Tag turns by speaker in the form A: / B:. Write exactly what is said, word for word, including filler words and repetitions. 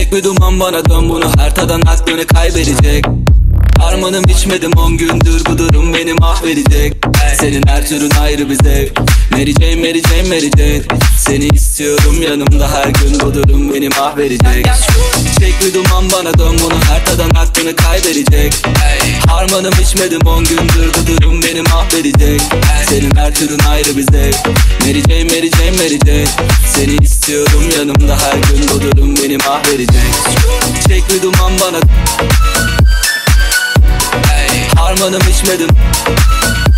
A: Çek bir duman bana dön, bunu her tadan aklını kaybedecek. Harmanım içmedim on gündür, bu durum beni mahvedecek. Senin her türün ayrı bir zevk. Mary Jane, Mary Jane, Mary Jane. Seni istiyorum yanımda her gün, bu durum beni mahvedecek. Çek bir duman bana dön, bunu her tadan aklını kaybedecek. Harmanım içmedim on gündür, bu durum beni mahvedecek. Senin her türün ayrı bir zevk. Mary Jane, Mary Jane, Mary Jane. Seni istiyorum yanımda her gün, bu durum beni mahvedecek. Çek bir duman bana, harmanım içmedim.